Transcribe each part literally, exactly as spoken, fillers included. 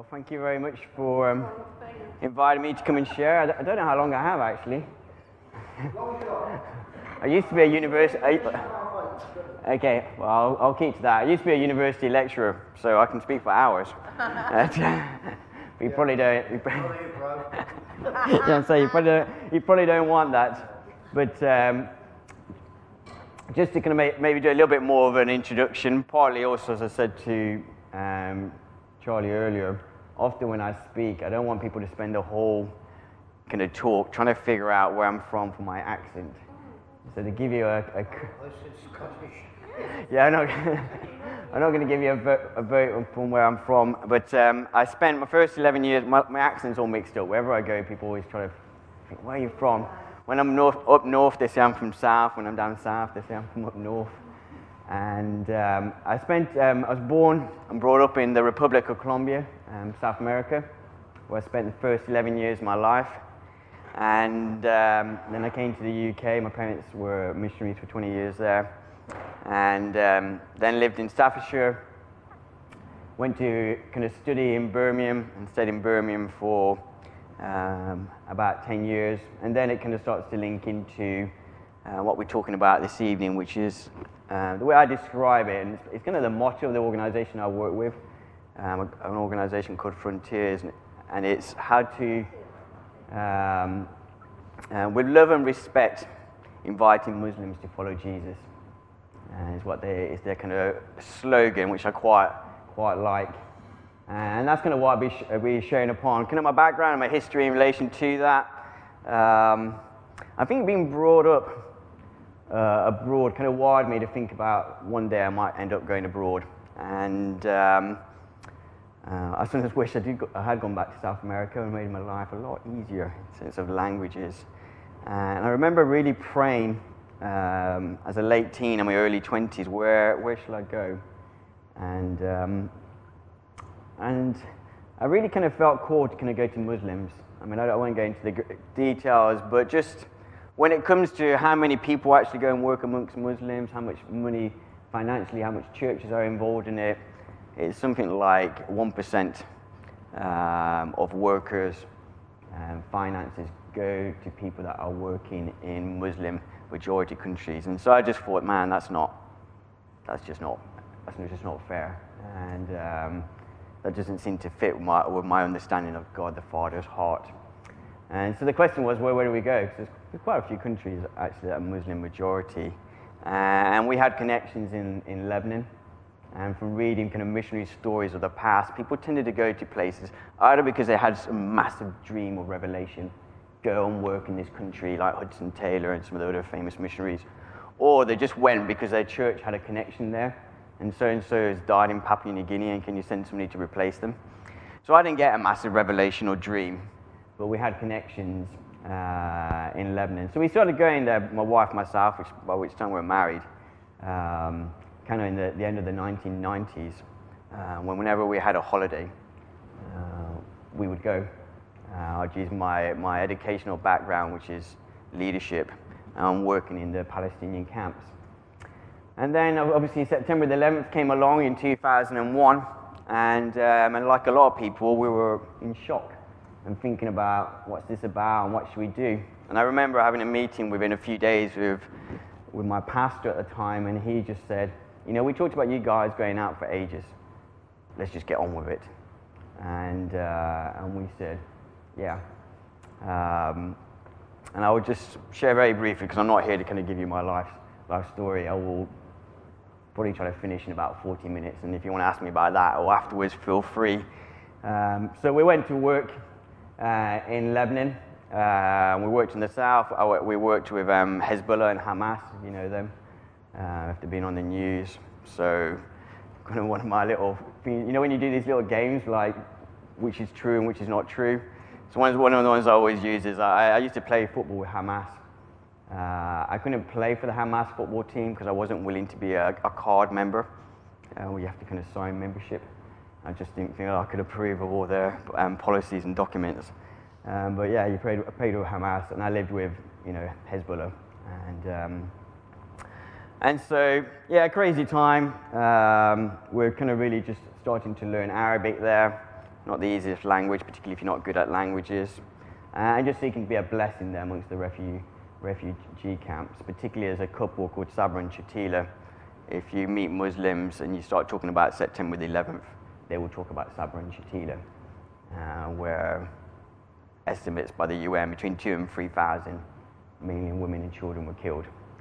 thank you very much for um, inviting me to come and share. I d- I don't know how long I have actually. I used to be a university. Okay, well, I'll, I'll keep to that. I used to be a university lecturer, so I can speak for hours. We probably don't. We probably, yeah, so you probably don't, you probably don't want that. But um, just to kind of make, maybe do a little bit more of an introduction, partly also, as I said to um, Charlie earlier, often when I speak, I don't want people to spend the whole kind of talk trying to figure out where I'm from for my accent. So to give you a, a yeah, I'm not, I'm not going to give you a vote, a vote from where I'm from, but um, I spent my first eleven years, my, my accent's all mixed up. Wherever I go, people always try to think, where are you from? When I'm north, up north, they say I'm from south. When I'm down south, they say I'm from up north. And um, I spent, um, I was born and brought up in the Republic of Colombia, um, South America, where I spent the first eleven years of my life. And um, then I came to the U K. My parents were missionaries for twenty years there. And um, then lived in Staffordshire. Went to kind of study in Birmingham and stayed in Birmingham for um, about ten years. And then it kind of starts to link into uh, what we're talking about this evening, which is uh, the way I describe it. And it's, it's kind of the motto of the organization I work with, um, an organization called Frontiers. And it's how to Um, uh, with love and respect, inviting Muslims to follow Jesus, and is what they is their kind of slogan, which I quite quite like, and that's kind of what I'll be, sh- I'll be sharing upon. Kind of my background and my history in relation to that. Um, I think being brought up uh, abroad kind of wired me to think about one day I might end up going abroad, and. Um, Uh, I sometimes wish I, did go, I had gone back to South America and made my life a lot easier in terms of languages. And I remember really praying um, as a late teen in my early twenties, where where shall I go? And um, and I really kind of felt called to kind of go to Muslims. I mean, I don't want to go into the g- details, but just when it comes to how many people actually go and work amongst Muslims, how much money financially, how much churches are involved in it, it's something like one percent um, of workers' um, finances go to people that are working in Muslim majority countries. And so I just thought, man, that's not, that's just not, that's just not fair. And um, that doesn't seem to fit with my, with my understanding of God the Father's heart. And so the question was, well, where do we go? Because there's, there's quite a few countries actually that are Muslim majority. Uh, and we had connections in, in Lebanon. And from reading kind of missionary stories of the past, people tended to go to places either because they had some massive dream or revelation, go and work in this country like Hudson Taylor and some of the other famous missionaries, or they just went because their church had a connection there, and so-and-so has died in Papua New Guinea, and can you send somebody to replace them? So I didn't get a massive revelation or dream, but we had connections uh, in Lebanon. So we started going there, my wife, myself, which, by which time we were married, um, kind of in the, the end of the nineteen nineties, uh, when whenever we had a holiday, uh, we would go. Uh, I'd use my, my educational background, which is leadership, and working in the Palestinian camps. And then obviously September the eleventh came along in two thousand one, and, um, and like a lot of people, we were in shock and thinking about what's this about and what should we do. And I remember having a meeting within a few days with, with my pastor at the time, and he just said, you know, we talked about you guys going out for ages. Let's just get on with it. And uh, and we said, yeah. Um, and I will just share very briefly, because I'm not here to kind of give you my life life story. I will probably try to finish in about forty minutes. And if you want to ask me about that or afterwards, feel free. Um, so we went to work uh, in Lebanon. Uh, we worked in the south. I, we worked with um, Hezbollah and Hamas, you know them. Uh, after being on the news, so kind of one of my little, you know when you do these little games like which is true and which is not true. So one, one of the ones I always use is I, I used to play football with Hamas. Uh, I couldn't play for the Hamas football team because I wasn't willing to be a, a card member. Uh, where you have to kind of sign membership. I just didn't think I could approve of all their um, policies and documents. Um, but yeah, you played, I played with Hamas, and I lived with you know Hezbollah and. Um, And so, yeah, crazy time. Um, we're kind of really just starting to learn Arabic there. not the easiest language, particularly if you're not good at languages. Uh, and just seeking to be a blessing there amongst the refugee, refugee camps, particularly as a couple called Sabra and Shatila. If you meet Muslims and you start talking about September the eleventh, they will talk about Sabra and Shatila, uh, where estimates by the U N between two and three thousand, mainly women and children, were killed.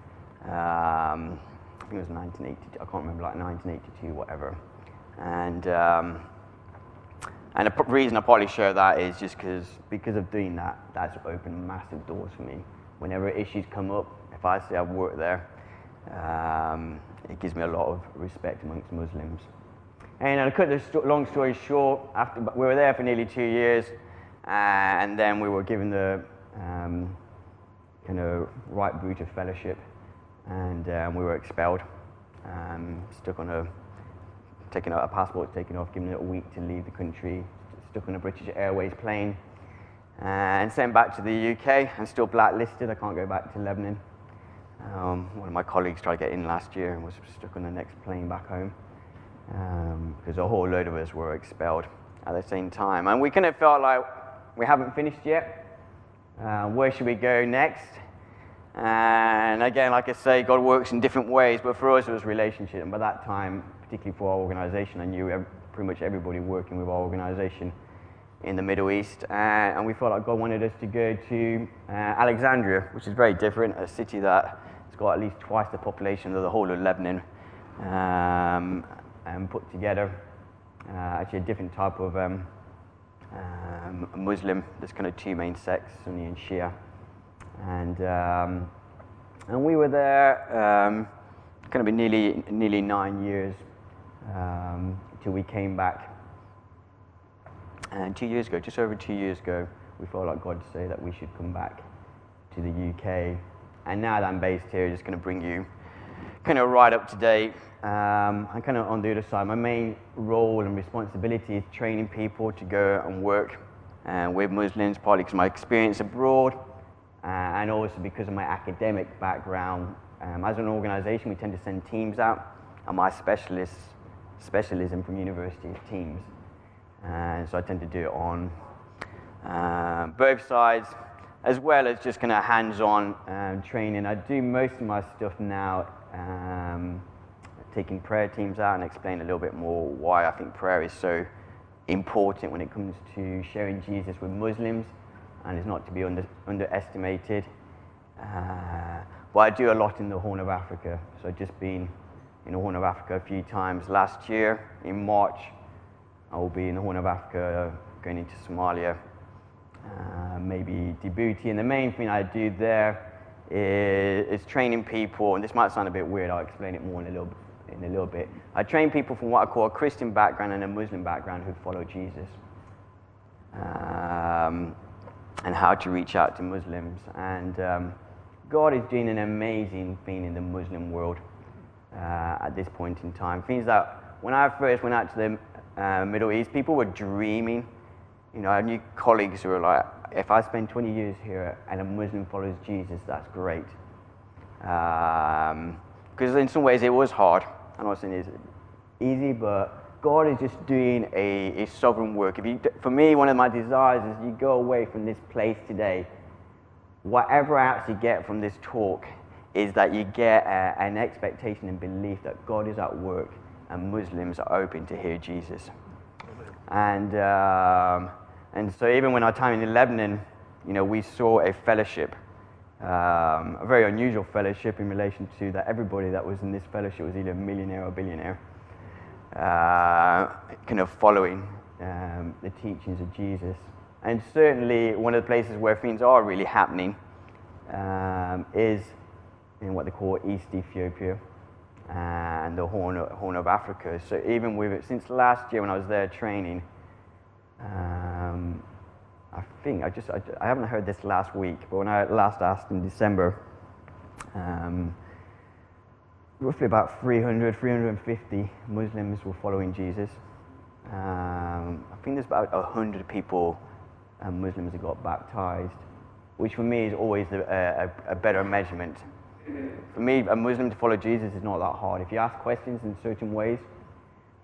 Um, I think it was nineteen eighty-two, I can't remember, like nineteen eighty-two, whatever. And um, and the reason I probably share that is just because because of doing that, that's opened massive doors for me. Whenever issues come up, if I say I've worked there, um, it gives me a lot of respect amongst Muslims. And to cut the sto- long story short, after we were there for nearly two years, uh, and then we were given the um, kind of right boot of fellowship, and um, we were expelled, um, stuck on a, taken out, a passport taken off, given it a week to leave the country, stuck on a British Airways plane, uh, and sent back to the U K. I'm still blacklisted. I can't go back to Lebanon. Um, one of my colleagues tried to get in last year and was stuck on the next plane back home, because um, a whole load of us were expelled at the same time. And we kind of felt like we haven't finished yet. Uh, where should we go next? And again, like I say, God works in different ways, but for us it was relationship. And by that time, particularly for our organization, I knew every, pretty much everybody working with our organization in the Middle East. Uh, and we felt like God wanted us to go to uh, Alexandria, which is very different, a city that has got at least twice the population of the whole of Lebanon, um, and put together uh, actually a different type of um, um, Muslim. There's kind of two main sects, Sunni and Shia. And um, and we were there um, kind of nearly nearly nine years um, till we came back. And two years ago, just over two years ago, we felt like God say that we should come back to the U K. And now that I'm based here, just going to bring you kind of right up to date. Um, I'm kind of on the other side. My main role and responsibility is training people to go and work uh, with Muslims, partly because of my experience abroad, uh, and also because of my academic background. Um, as an organization, we tend to send teams out, and my specialist, specialism from university is teams. And so I tend to do it on uh, both sides, as well as just kind of hands-on um, training. I do most of my stuff now um, taking prayer teams out and explain a little bit more why I think prayer is so important when it comes to sharing Jesus with Muslims, and it's not to be under, underestimated. Uh, but I do a lot in the Horn of Africa. So I've just been in the Horn of Africa a few times. Last year, in March, I will be in the Horn of Africa, going into Somalia, uh, maybe Djibouti. And the main thing I do there is, is training people, and this might sound a bit weird, I'll explain it more in a little bit. In a little bit. I train people from what I call a Christian background and a Muslim background who follow Jesus, um, and how to reach out to Muslims. And um, God is doing an amazing thing in the Muslim world uh, at this point in time. Things that when I first went out to the Uh, Middle East, people were dreaming. You know, I knew colleagues who were like, if I spend twenty years here and a Muslim follows Jesus, that's great. Because um, in some ways it was hard. I'm not saying it's easy, but God is just doing a, a sovereign work. If you, for me, one of my desires is you go away from this place today, whatever I actually get from this talk is that you get a, an expectation and belief that God is at work and Muslims are open to hear Jesus. And um, and so even when our time in Lebanon, you know, we saw a fellowship, um, a very unusual fellowship in relation to that everybody that was in this fellowship was either a millionaire or billionaire, uh, kind of following um, the teachings of Jesus. And certainly one of the places where things are really happening um, is in what they call East Ethiopia and the Horn of, Horn of Africa. So even with it, since last year when I was there training, um, I think, I just, I, I haven't heard this last week, but when I last asked in December, um, roughly about three hundred, three hundred fifty Muslims were following Jesus. Um, I think there's about one hundred people, um, Muslims that got baptized, which for me is always a, a, a better measurement. For me, a Muslim to follow Jesus is not that hard. If you ask questions in certain ways,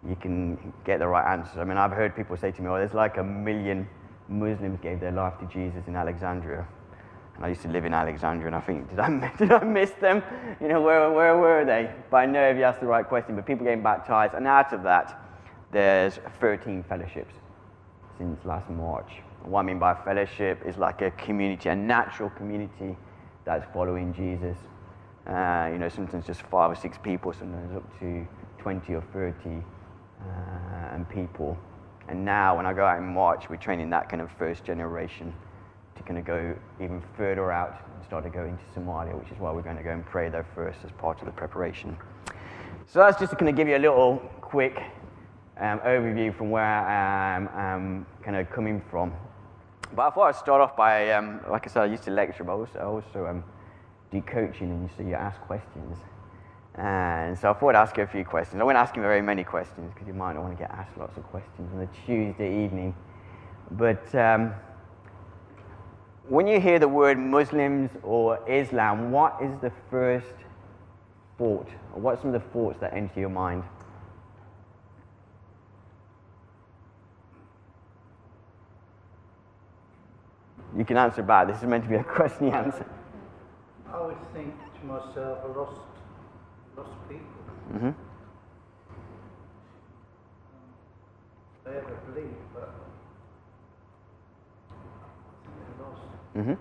you can get the right answers. I mean, I've heard people say to me, oh, there's like a million Muslims gave their life to Jesus in Alexandria. And I used to live in Alexandria, and I think, did I, did I miss them? You know, where, where were they? But I know if you ask the right question, but people getting baptized, and out of that, there's thirteen fellowships since last March. What I mean by fellowship is like a community, a natural community that's following Jesus. Uh, you know, sometimes just five or six people, sometimes up to twenty or thirty uh, and people. And now, when I go out in March, we're training that kind of first generation to kind of go even further out and start to go into Somalia, which is why we're going to go and pray there first as part of the preparation. So that's just to kind of give you a little quick um, overview from where I'm um, kind of coming from. But I thought I'd start off by, um, like I said, I used to lecture, but also, I also um, do coaching, and so you ask questions. And so I thought I'd ask you a few questions. I won't ask you very many questions, because you might not want to get asked lots of questions on a Tuesday evening. But um, when you hear the word Muslims or Islam, what is the first thought? Or what are some of the thoughts that enter your mind? You can answer back. This is meant to be a question you answer. I would think to myself, a lost, lost people. Mm-hmm. They have a belief, but I think they're lost. Mm-hmm.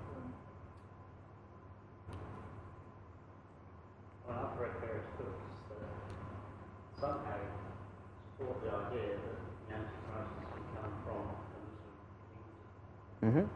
Well, I've read various books that somehow support the idea that the Antichrist can come from the Muslim kingdom. Mm-hmm.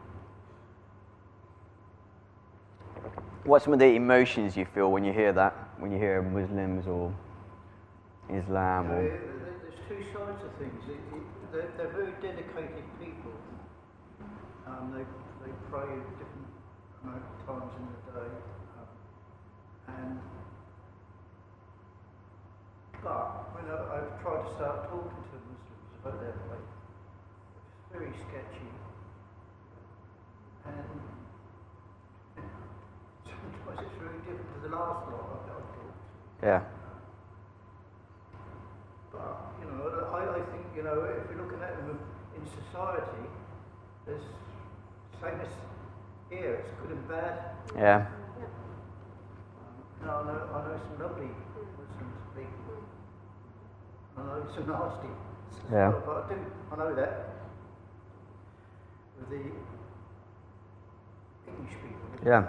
What's some of the emotions you feel when you hear that? When you hear Muslims or Islam? You know, Or... there's two sides of things. It, it, they're, they're very dedicated people. Um, they, they pray at different amount of times in the day. Um, and but when I, I've tried to start talking to Muslims about their faith, it's very sketchy. And sometimes it's really different to the last lot I've talked to. Yeah. But, you know, I, I think, you know, if we're looking at them in society, there's, same as here, it's good and bad. Yeah. Um, you know, I know, I know some lovely Muslim people. I know some nasty. Yeah. But I do, I know that. With the English people. Yeah.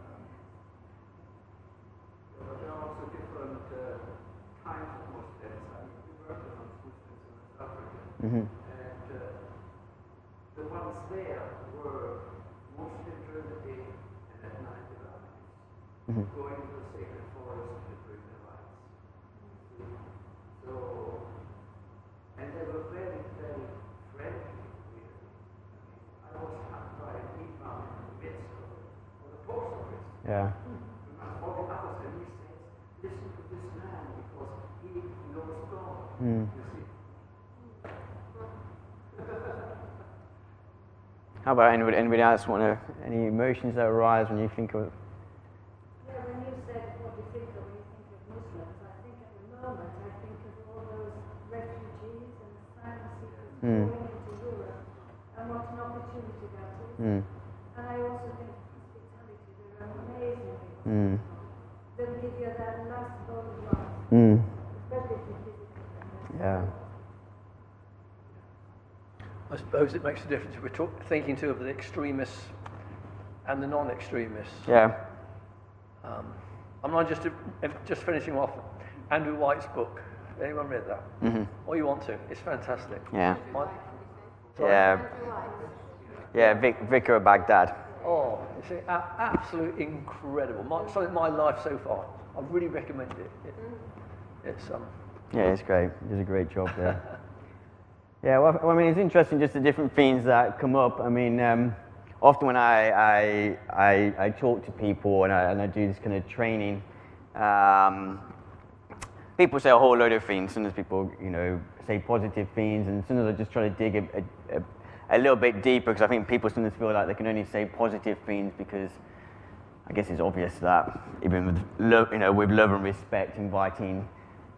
There are also different uh, kinds of Muslims. I mean, we work with Muslims in West Africa, Mm-hmm. and uh, the ones there were mostly during the day and at night they were Mm-hmm. going to the sacred forest to bring their rights. So, and they were very, very friendly. Really. I mean, I was hacked by an imam in the midst of the, of the post office. Yeah. All the others, and he says, listen to this man because he knows God. Mm. You see? How about anybody, anybody else want to, any emotions that arise when you think of... Yeah, when you said what you think of when you think of Muslims, I think at the moment I think of all those refugees and asylum seekers Mm. going into Europe and what an opportunity that is. Mm. And I also think hospitality, they're amazing. Mm. They'll give you that last bowl of life, Mm. especially if you visit them. Yeah. I suppose it makes a difference if we're talk, thinking too of the extremists and the non-extremists. Yeah. Um, I'm not just just finishing off Andrew White's book. Anyone read that? Mm-hmm. Or you want to? It's fantastic. Yeah. My, Yeah. Yeah, Vic, Vicar of Baghdad. oh, it's a, a, absolutely incredible. My, something in my life so far. I really recommend it. it it's um. Yeah, it's great. He does a great job there. Yeah, well, I mean, it's interesting just the different themes that come up. I mean, um, often when I, I, I, I talk to people and I, and I do this kind of training, um, people say a whole load of things. Sometimes people, you know, say positive things, and sometimes I just try to dig a, a, a, a little bit deeper, because I think people sometimes feel like they can only say positive things because I guess it's obvious that even with love, you know, with love and respect, inviting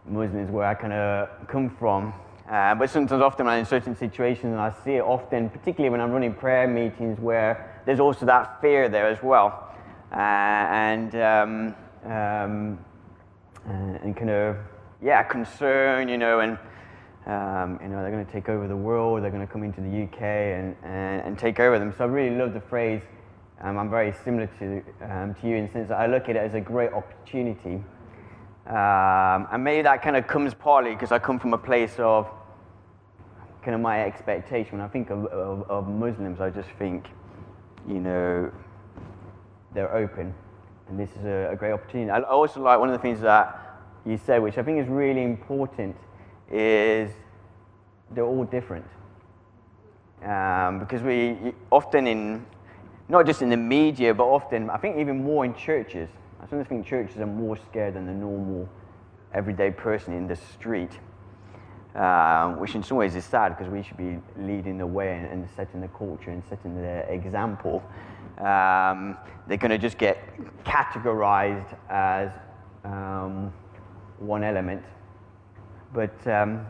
Muslims where I kind of come from. Uh, but sometimes, often, when I'm in certain situations, and I see it often, particularly when I'm running prayer meetings, where there's also that fear there as well, uh, and um, um, and kind of yeah, concern, you know, and um, you know they're going to take over the world, they're going to come into the U K and, and, and take over them. So I really love the phrase. Um, I'm very similar to um, to you in the sense that I look at it as a great opportunity. Um, and maybe that kind of comes partly because I come from a place of kind of my expectation. When I think of, of, of Muslims, I just think, you know, they're open, and this is a, a great opportunity. I also like one of the things that you said, which I think is really important, is they're all different. Um, because we often in, not just in the media, but often, I think even more in churches, I sometimes think churches are more scared than the normal everyday person in the street, um, which in some ways is sad because we should be leading the way and, and setting the culture and setting the example. Um, they're going to just get categorized as um, one element. But um,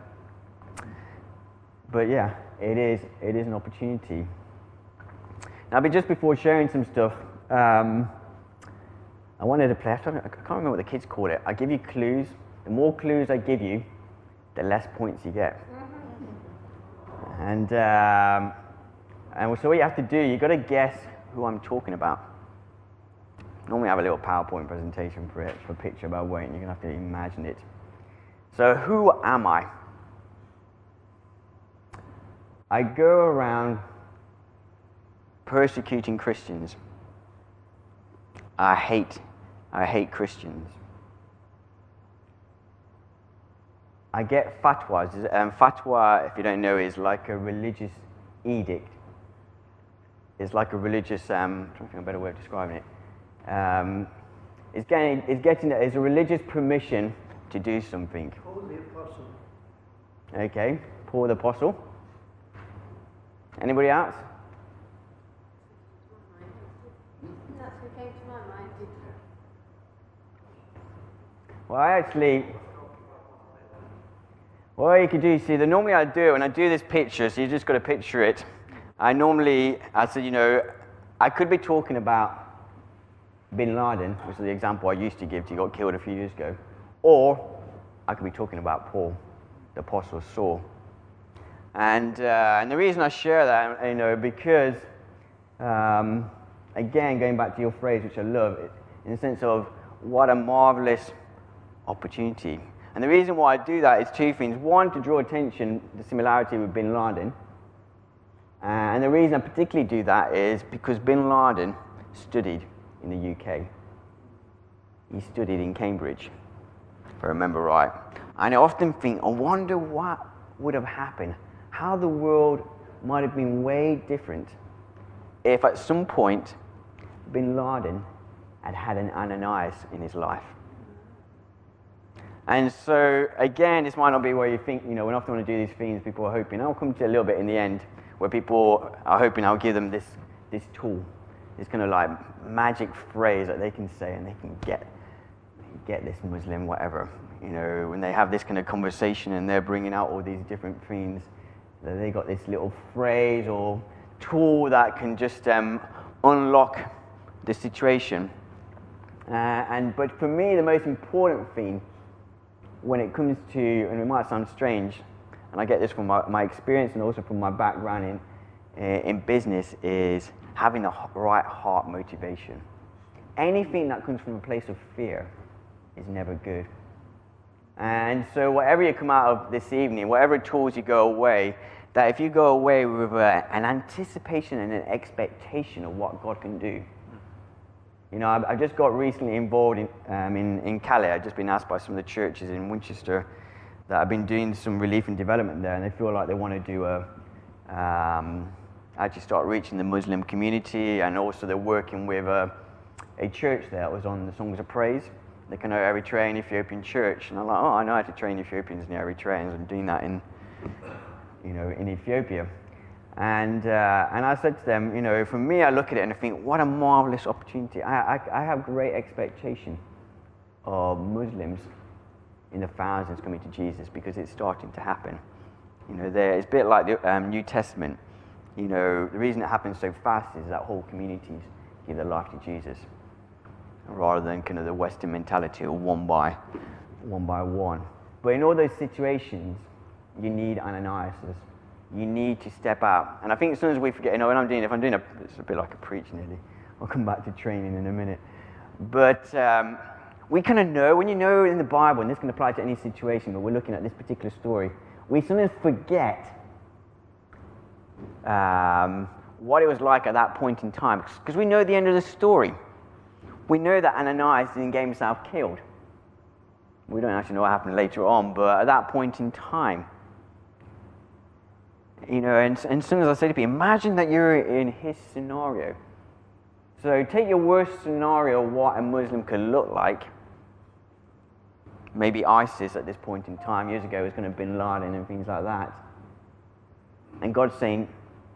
but yeah, it is it is an opportunity. Now, but just before sharing some stuff, um, I wanted to play. I can't remember what the kids call it. I give you clues. The more clues I give you, the less points you get. And um, and so what you have to do, you've got to guess who I'm talking about. Normally I have a little PowerPoint presentation for it, for a picture, but I won't. You're going to have to imagine it. So who am I? I go around persecuting Christians. I hate, I hate Christians. I get fatwas. Um, fatwa, if you don't know, is like a religious edict. It's like a religious, um, I'm trying to think of a better way of describing it. Um, it's getting, it's getting, it's a religious permission to do something. Paul the Apostle. Okay, Paul the Apostle. Anybody else? That's who came to my mind. Well, I actually, what you could do, see, the normally I do, and I do this picture, so you just got to picture it. I normally, I said, you know, I could be talking about Bin Laden, which is the example I used to give to you, got killed a few years ago, or I could be talking about Paul, the Apostle Saul. And uh, and the reason I share that, you know, because, um, again, going back to your phrase, which I love, in the sense of what a marvelous opportunity. And the reason why I do that is two things. One, to draw attention, the similarity with Bin Laden. Uh, and the reason I particularly do that is because Bin Laden studied in the U K. He studied in Cambridge, if I remember right. And I often think, I wonder what would have happened, how the world might have been way different if at some point Bin Laden had had an Ananias in his life. And so, again, this might not be where you think, you know, when often when I do these things, people are hoping, I'll come to a little bit in the end, where people are hoping I'll give them this, this tool, this kind of like magic phrase that they can say and they can get, get this Muslim, whatever. You know, when they have this kind of conversation and they're bringing out all these different things, that they got this little phrase or tool that can just um, unlock the situation. Uh, and but for me, the most important thing when it comes to, and it might sound strange, and I get this from my, my experience and also from my background in, in business, is having the right heart motivation. Anything that comes from a place of fear is never good. And so whatever you come out of this evening, whatever tools you go away, that if you go away with a, an anticipation and an expectation of what God can do. You know, I've, I've just got recently involved in, um, in, in Calais. I've just been asked by some of the churches in Winchester that I've been doing some relief and development there, and they feel like they want to do a, um, actually start reaching the Muslim community, and also they're working with a, a church there that was on the Songs of Praise. They can know Eritrean Ethiopian church, and I'm like, oh, I know how to train Ethiopians and Eritreans, and doing that in, you know, in Ethiopia. And uh, and I said to them, you know, for me, I look at it and I think, what a marvelous opportunity. I I, I have great expectation of Muslims in the thousands coming to Jesus because it's starting to happen. You know, there it's a bit like the um, New Testament. You know, the reason it happens so fast is that whole communities give their life to Jesus, rather than kind of the Western mentality of one by one by one. But in all those situations, you need Ananias. You need to step out. And I think as soon as we forget, you know, when I'm doing, if I'm doing a, it's a bit like a preach nearly. I'll come back to training in a minute. But um, we kind of know, when you know in the Bible, and this can apply to any situation, but we're looking at this particular story, we sometimes forget um, what it was like at that point in time. Because we know the end of the story. We know that Ananias didn't get himself killed. We don't actually know what happened later on, but at that point in time, you know, and, and sometimes I say to people, imagine that you're in his scenario. So take your worst scenario, what a Muslim could look like. Maybe ISIS at this point in time, years ago, was going to bin Laden and things like that. And God's saying,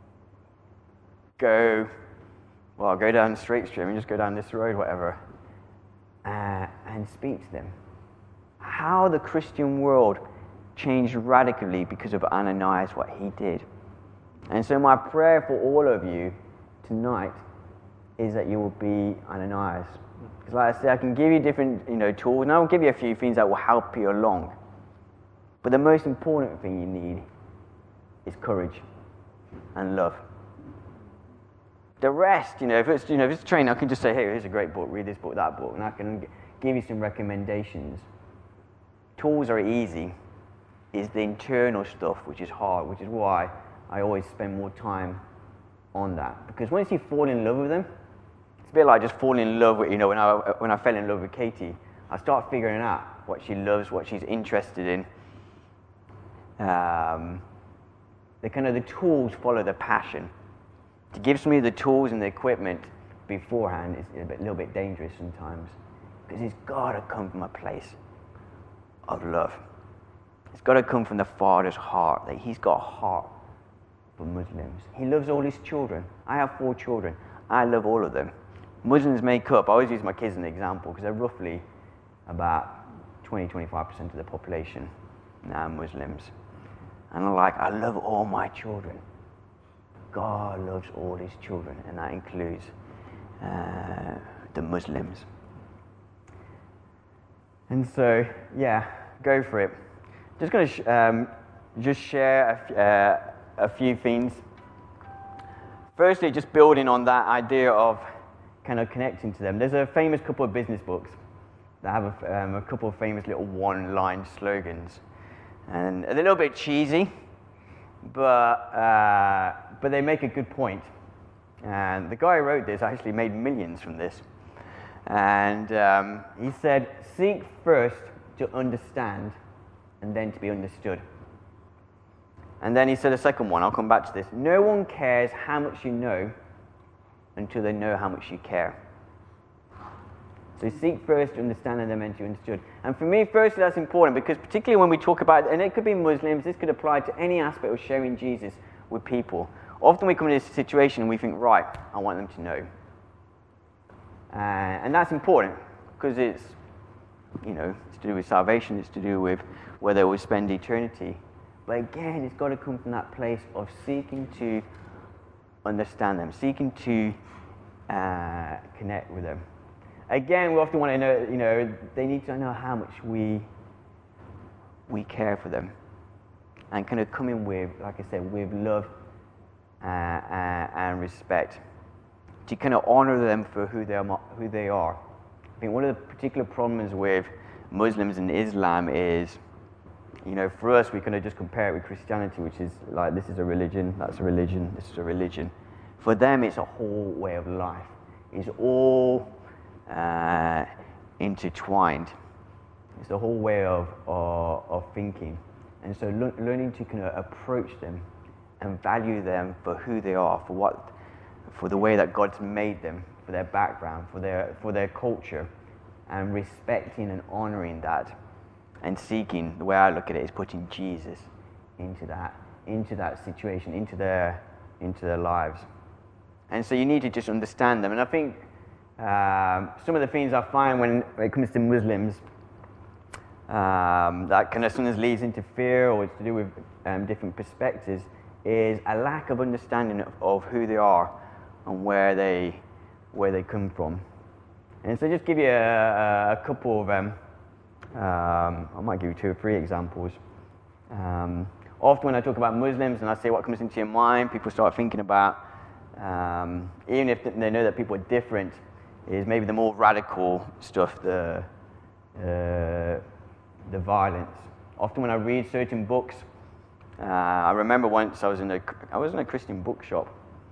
go, well, go down the straight stream and just go down this road, whatever, uh, and speak to them. How the Christian world changed radically because of Ananias, what he did. And so my prayer for all of you tonight is that you will be Ananias. Because like I said, I can give you different, you know, tools, and I'll give you a few things that will help you along. But the most important thing you need is courage and love. The rest, you know, if it's, you know, if it's training, I can just say, hey, here's a great book, read this book, that book, and I can g- give you some recommendations. Tools are easy. It's the internal stuff which is hard, which is why I always spend more time on that. Because once you fall in love with them, it's a bit like just falling in love with, you know, when I, when I fell in love with Katie, I start figuring out what she loves, what she's interested in. Um, the kind of the tools follow the passion. To give somebody the tools and the equipment beforehand is a, bit, a little bit dangerous sometimes, because it's got to come from a place of love. It's got to come from the Father's heart, that he's got a heart for Muslims. He loves all his children. I have four children. I love all of them. Muslims make up, I always use my kids as an example, because they're roughly about twenty to twenty-five percent of the population now Muslims. And I'm like, I love all my children. God loves all his children, and that includes uh, the Muslims. And so, yeah, go for it. Just going to sh- um, just share a, f- uh, a few things. Firstly, just building on that idea of kind of connecting to them. There's a famous couple of business books that have a, um, a couple of famous little one-line slogans, and a little bit cheesy, but uh, but they make a good point. And the guy who wrote this actually made millions from this. And um, he said, seek first to understand and then to be understood. And then he said a second one, I'll come back to this. No one cares how much you know until they know how much you care. So seek first to understand and then to be understood. And for me, firstly, that's important because particularly when we talk about, and it could be Muslims, this could apply to any aspect of sharing Jesus with people. Often we come into this situation and we think, right, I want them to know. Uh, and that's important because it's, you know, it's to do with salvation, it's to do with where they will spend eternity. But again, it's got to come from that place of seeking to understand them, seeking to uh, connect with them. Again, we often want to know, you know, they need to know how much we we care for them, and kind of come in with, like I said, with love uh, uh, and respect, to kind of honor them for who they are. Who they are. I think one of the particular problems with Muslims and Islam is, you know, for us, we kind of just compare it with Christianity, which is like, this is a religion, that's a religion, this is a religion. For them, it's a whole way of life. It's all uh, intertwined. It's the whole way of, of, of thinking. And so lo- learning to kind of approach them and value them for who they are, for what, for the way that God's made them, for their background, for their, for their culture, and respecting and honoring that. And seeking, the way I look at it, is putting Jesus into that, into that situation, into their, into their lives. And so you need to just understand them. And I think um, some of the things I find when, when it comes to Muslims, um, that kind of sometimes leads into fear, or it's to do with um, different perspectives, is a lack of understanding of, of who they are and where they where they come from. And so just give you a, a couple of them. Um, I might give you two or three examples. Um, often when I talk about Muslims and I say what comes into your mind, people start thinking about, um, even if they know that people are different, is maybe the more radical stuff, the uh, the violence. Often when I read certain books, uh, I remember once I was in a I was in a Christian bookshop,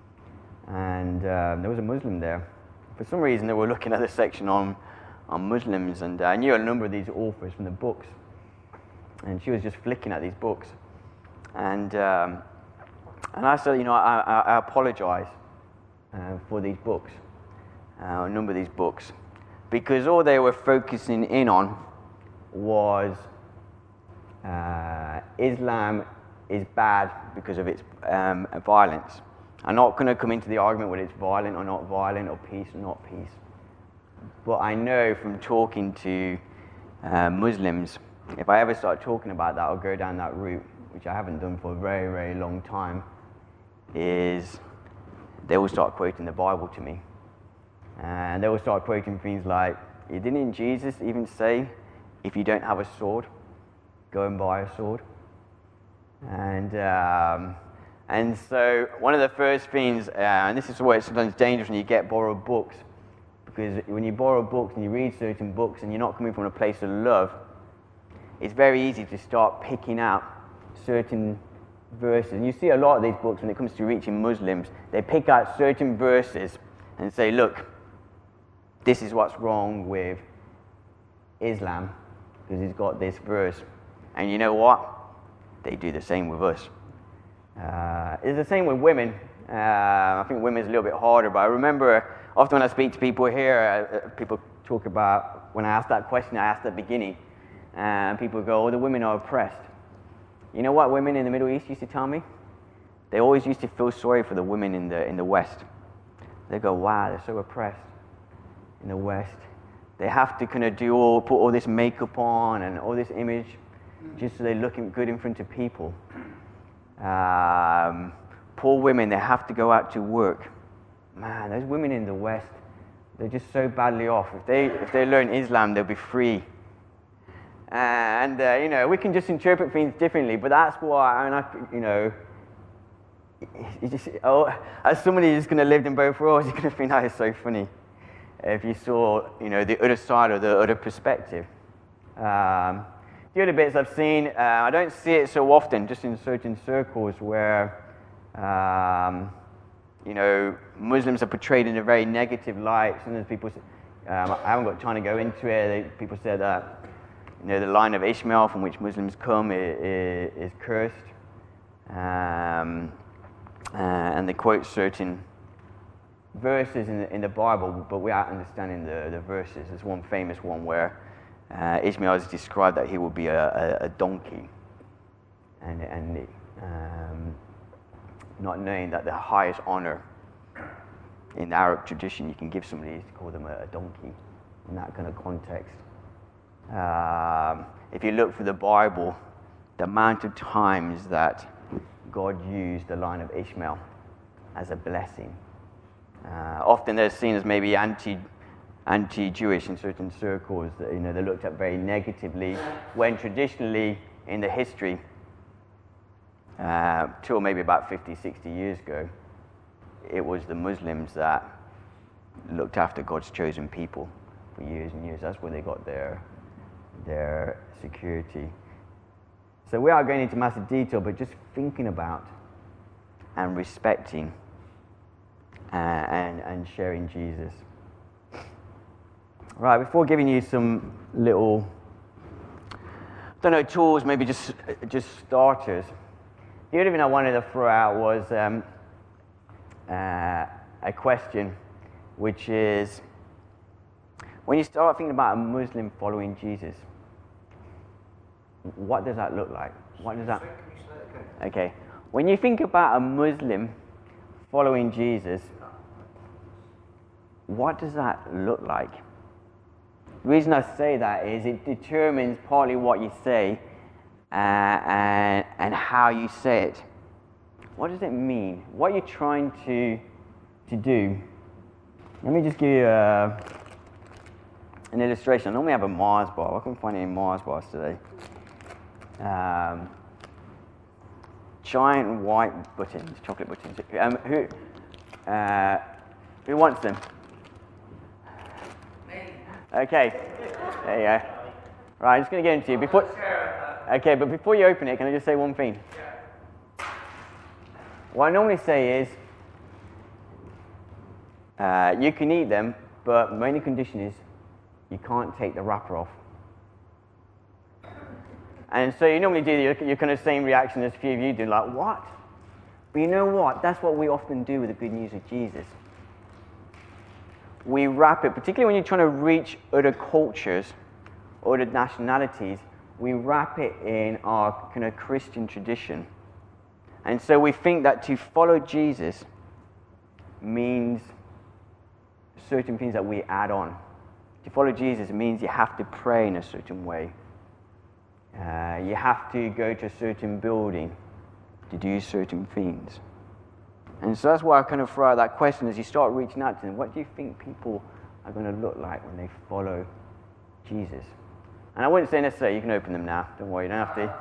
and uh, there was a Muslim there. For some reason, they were looking at the section on on Muslims, and uh, I knew a number of these authors from the books, and she was just flicking at these books, and um, and I said, you know, I, I, I apologize uh, for these books, uh, a number of these books, because all they were focusing in on was uh, Islam is bad because of its um, violence. I'm not going to come into the argument whether it's violent or not violent, or peace or not peace. But I know from talking to uh, Muslims, if I ever start talking about that or go down that route, which I haven't done for a very, very long time, is they will start quoting the Bible to me. And they will start quoting things like, didn't Jesus even say, if you don't have a sword, go and buy a sword? And um, and so one of the first things, uh, and this is where it's sometimes dangerous when you get borrowed books, because when you borrow books and you read certain books and you're not coming from a place of love, it's very easy to start picking out certain verses. And you see a lot of these books when it comes to reaching Muslims, they pick out certain verses and say, look, this is what's wrong with Islam, because it's got this verse. And you know what? They do the same with us. Uh, it's the same with women. Uh, I think women's a little bit harder, but I remember often when I speak to people here, uh, people talk about, when I ask that question, I asked at the beginning, and people go, oh, the women are oppressed. You know what women in the Middle East used to tell me? They always used to feel sorry for the women in the in the West. They go, wow, they're so oppressed in the West. They have to kind of do all, put all this makeup on and all this image just so they look good in front of people. Um, poor women, they have to go out to work. Man, those women in the West, they're just so badly off. If they if they learn Islam, they'll be free. And uh, you know, we can just interpret things differently, but that's why, I mean, I, you know, you just, oh, as somebody who's going to live in both worlds, you're going to think that is so funny if you saw, you know, the other side or the other perspective. Um, the other bits I've seen, uh, I don't see it so often, just in certain circles where, um, you know, Muslims are portrayed in a very negative light. Sometimes people, um, I haven't got time to go into it. They, people say that, you know, the line of Ishmael from which Muslims come is, is cursed, um, uh, and they quote certain verses in the, in the Bible, but without understanding the, the verses. There's one famous one where uh, Ishmael is described that he will be a, a, a donkey, and and um, not knowing that the highest honor in the Arab tradition you can give somebody is to call them a, a donkey in that kind of context. Um, if you look through the Bible, the amount of times that God used the line of Ishmael as a blessing. Uh, often they're seen as maybe anti, anti-Jewish in certain circles. That, you know, they're looked at very negatively, when traditionally in the history, uh, till maybe about fifty, sixty years ago, it was the Muslims that looked after God's chosen people for years and years. That's where they got their their security. So we are going into massive detail, but just thinking about and respecting uh, and, and sharing Jesus. Right, before giving you some little, I don't know, tools, maybe just just starters, the other thing I wanted to throw out was um, uh, a question, which is, when you start thinking about a Muslim following Jesus, what does that look like? What does that? Okay. When you think about a Muslim following Jesus, what does that look like? The reason I say that is it determines partly what you say uh, and, and how you say it. What does it mean? What are you trying to, to do? Let me just give you a, an illustration. I normally have a Mars bar. I couldn't find any Mars bars today. Um, giant white buttons, chocolate buttons. Um, who, uh, who wants them? Okay, there you go. Right, I'm just going to get into you. Before, okay, but before you open it, can I just say one thing? What I normally say is, uh, you can eat them, but my only condition is you can't take the wrapper off. And so you normally do your, your kind of same reaction as a few of you do, like, what? But you know what? That's what we often do with the good news of Jesus. We wrap it, particularly when you're trying to reach other cultures, other nationalities, we wrap it in our kind of Christian tradition. And so we think that to follow Jesus means certain things that we add on. To follow Jesus means you have to pray in a certain way. Uh, you have to go to a certain building to do certain things. And so that's why I kind of throw out that question as you start reaching out to them. What do you think people are going to look like when they follow Jesus? And I wouldn't say necessarily you can open them now. Don't worry, you don't have to.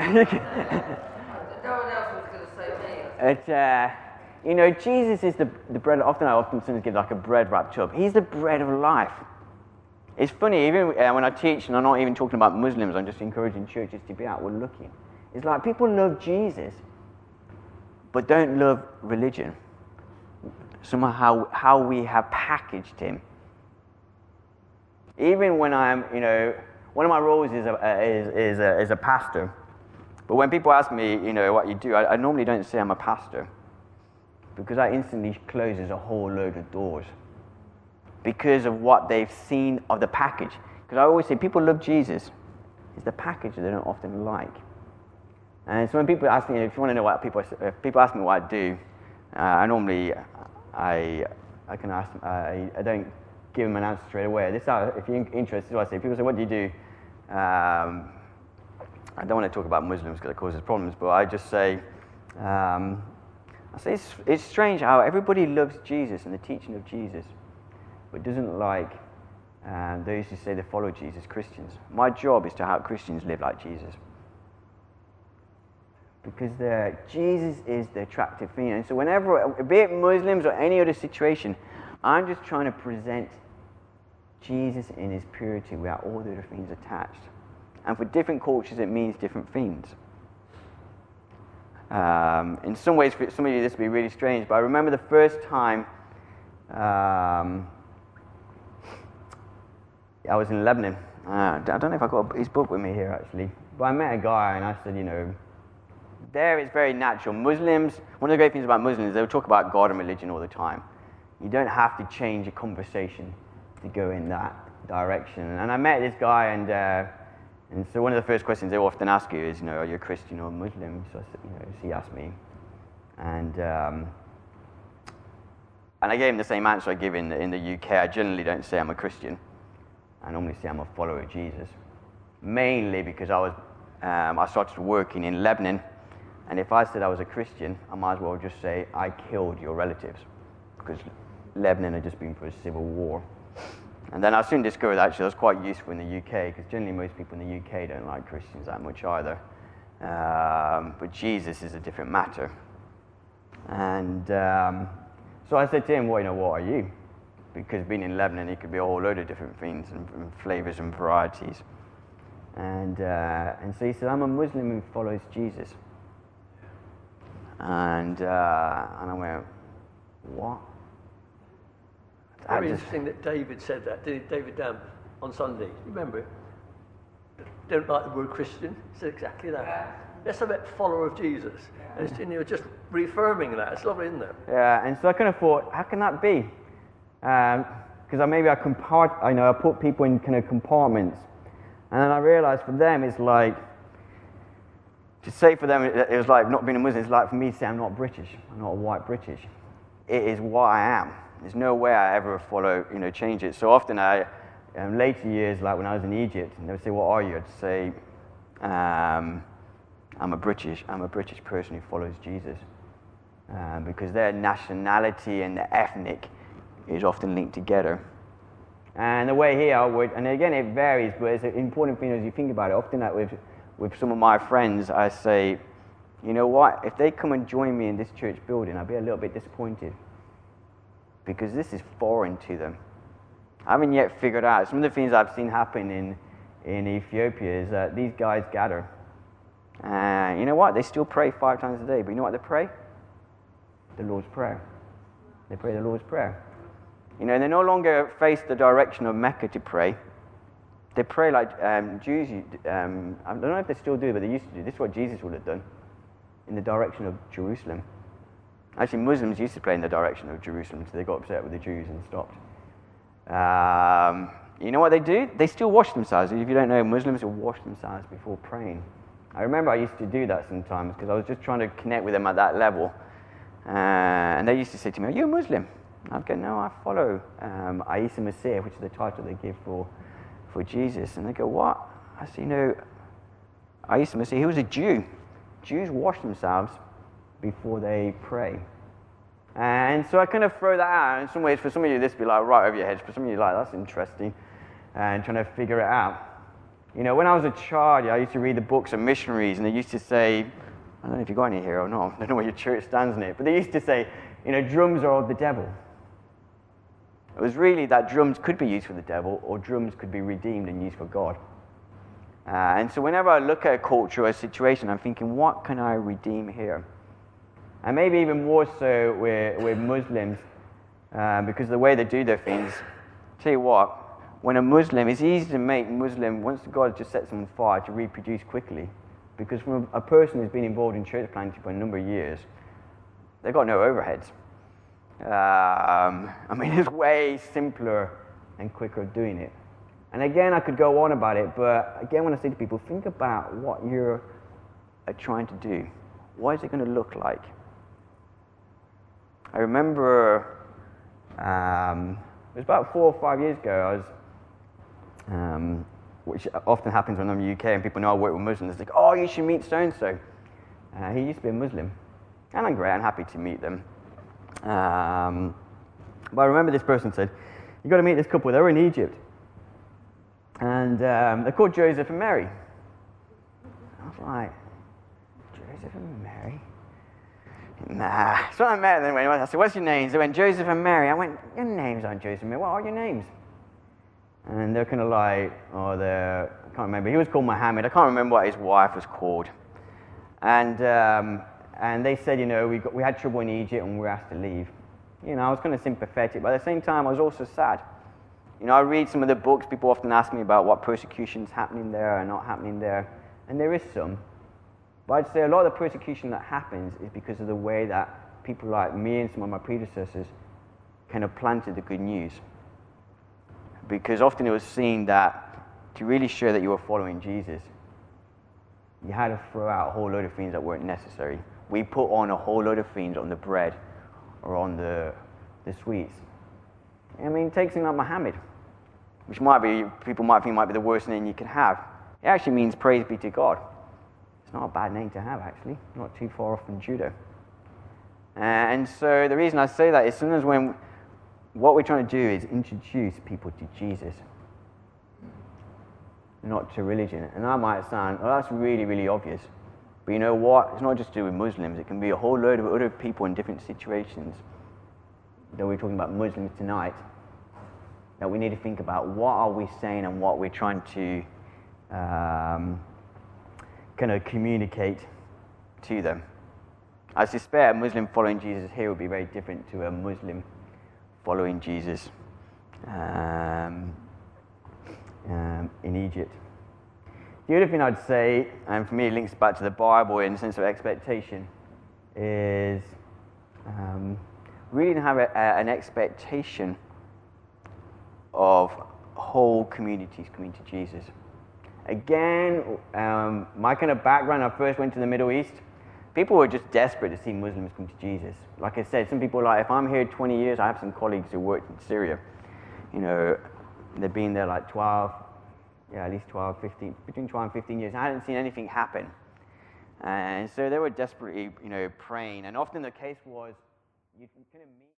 No one else was going to say me. It, uh, you know, Jesus is the, the bread. Often I often sometimes give like a bread wrapped up. He's the bread of life. It's funny, even uh, when I teach, and I'm not even talking about Muslims, I'm just encouraging churches to be outward looking. It's like people love Jesus, but don't love religion. Somehow how, how we have packaged him. Even when I'm, you know, one of my roles is a, uh, is, is, a, is a pastor. But when people ask me, you know, what you do, I, I normally don't say I'm a pastor. Because that instantly closes a whole load of doors. Because of what they've seen of the package. Because I always say people love Jesus. It's the package that they don't often like. And so when people ask me, if you want to know what people, if people ask me what I do, uh, I normally, I, I can ask, I, I don't give them an answer straight away. This, how, if you're interested, what I say. People say, what do you do? Um, I don't want to talk about Muslims because it causes problems, but I just say, um, I say it's, it's strange how everybody loves Jesus and the teaching of Jesus, but doesn't like um, those who say they follow Jesus, Christians. My job is to help Christians live like Jesus. Because Jesus is the attractive thing. And so whenever, be it Muslims or any other situation, I'm just trying to present Jesus in his purity without all the other things attached. And for different cultures, it means different things. Um, in some ways, for some of you, this will be really strange, but I remember the first time um, I was in Lebanon. Uh, I don't know if I got his book with me here, actually. But I met a guy, and I said, you know, there it's very natural. Muslims, one of the great things about Muslims, they'll talk about God and religion all the time. You don't have to change a conversation to go in that direction. And I met this guy, and uh, and so one of the first questions they often ask you is, you know, are you a Christian or a Muslim? So, I said, you know, so he asked me, and um, and I gave him the same answer I give in the, in the U K. I generally don't say I'm a Christian. I normally say I'm a follower of Jesus, mainly because I was um, I started working in Lebanon, and if I said I was a Christian, I might as well just say I killed your relatives, because Lebanon had just been through a civil war. And then I soon discovered actually that's quite useful in the U K, because generally most people in the U K don't like Christians that much either. Um, but Jesus is a different matter. And um, so I said to him, well, you know, what are you? Because being in Lebanon, it could be a whole load of different things and, and flavors and varieties. And uh, and so he said, I'm a Muslim who follows Jesus. And uh, and I went, what? Very interesting that David said that, didn't David Dam, on Sunday? You remember it? Don't like the word Christian. He said exactly that. Let's have a follower of Jesus. And, it's, and you're just reaffirming that. It's lovely, isn't it? Yeah, and so I kind of thought, how can that be? Because um, I maybe I compart, I know I put people in kind of compartments, and then I realised for them it's like to say for them it, it was like not being a Muslim. It's like for me to say I'm not British. I'm not a white British. It is what I am. There's no way I ever follow, you know, change it. So often I, um, later years, like when I was in Egypt, and they would say, "What are you?" I'd say, um, "I'm a British. I'm a British person who follows Jesus," um, because their nationality and their ethnic is often linked together. And the way here, I would, and again, it varies, but it's an important thing as you think about it. Often, like with with some of my friends, I say, "You know what? If they come and join me in this church building, I'd be a little bit disappointed because this is foreign to them. I haven't yet figured out some of the things I've seen happen in in Ethiopia is that these guys gather, and you know what? They still pray five times a day, but you know what they pray? The Lord's Prayer. They pray the Lord's Prayer. You know, they no longer face the direction of Mecca to pray. They pray like um, Jews. Um, I don't know if they still do, but they used to do. This is what Jesus would have done, in the direction of Jerusalem. Actually, Muslims used to pray in the direction of Jerusalem, so they got upset with the Jews and stopped. Um, you know what they do? They still wash themselves. If you don't know, Muslims will wash themselves before praying. I remember I used to do that sometimes because I was just trying to connect with them at that level. Uh, and they used to say to me, "Are you a Muslim?" I'd go, "No, I follow um, Isa Messiah," which is the title they give for, for Jesus. And they go, "What?" I say, "No, Isa Messiah, he was a Jew. Jews wash themselves before they pray." And so I kind of throw that out. In some ways, for some of you, this would be like right over your heads. For some of you, like, that's interesting. And trying to figure it out. You know, when I was a child, I used to read the books of missionaries, and they used to say, I don't know if you got any here or not, I don't know where your church stands in it, but they used to say, you know, drums are of the devil. It was really that drums could be used for the devil, or drums could be redeemed and used for God. Uh, and so whenever I look at a culture or a situation, I'm thinking, what can I redeem here? And maybe even more so with, with Muslims, uh, because the way they do their things. Tell you what, when a Muslim, it's easy to make Muslim, once God just sets them on fire, to reproduce quickly. Because from a person who's been involved in church planting for a number of years, they've got no overheads. Um, I mean, it's way simpler and quicker doing it. And again, I could go on about it, but again, when I say to people, think about what you're uh, trying to do. What is it going to look like? I remember um, it was about four or five years ago, I was, um, which often happens when I'm in the U K and people know I work with Muslims. They're like, "Oh, you should meet so-and-so. Uh, he used to be a Muslim." And I'm great, I'm happy to meet them. Um, but I remember this person said, "You've got to meet this couple, they were in Egypt. And um, they're called Joseph and Mary." I was like, "Joseph and Mary? Nah." So I met them. I said, "What's your names?" They went, "Joseph and Mary." I went, "Your names aren't Joseph and Mary. What are your names?" And they're kind of like, oh, they're, I can't remember. He was called Muhammad. I can't remember what his wife was called. And um, and they said, you know, we got, we had trouble in Egypt and we were asked to leave. You know, I was kind of sympathetic, but at the same time, I was also sad. You know, I read some of the books. People often ask me about what persecution's happening there and not happening there, and there is some. But I'd say a lot of the persecution that happens is because of the way that people like me and some of my predecessors kind of planted the good news. Because often it was seen that to really show that you were following Jesus, you had to throw out a whole load of things that weren't necessary. We put on a whole load of things on the bread or on the the sweets. I mean, take something like Muhammad, which might be, people might think might be the worst name you can have. It actually means praise be to God. It's not a bad name to have, actually. Not too far off from judo. And so the reason I say that is sometimes when what we're trying to do is introduce people to Jesus, not to religion. And that might sound, well, that's really, really obvious. But you know what? It's not just to do with Muslims. It can be a whole load of other people in different situations. Though we're talking about Muslims tonight, that we need to think about what are we saying and what we're trying to um, kind of communicate to them. I suspect a Muslim following Jesus here would be very different to a Muslim following Jesus um, um, in Egypt. The other thing I'd say, and for me it links back to the Bible in the sense of expectation, is um, really to have a, a, an expectation of whole communities coming to Jesus. Again, um, my kind of background, I first went to the Middle East. People were just desperate to see Muslims come to Jesus. Like I said, some people are like, if I'm here twenty years, I have some colleagues who worked in Syria. You know, they'd been there like twelve, yeah, at least twelve, fifteen, between twelve and fifteen years. I hadn't seen anything happen. And so they were desperately, you know, praying. And often the case was, you couldn't meet.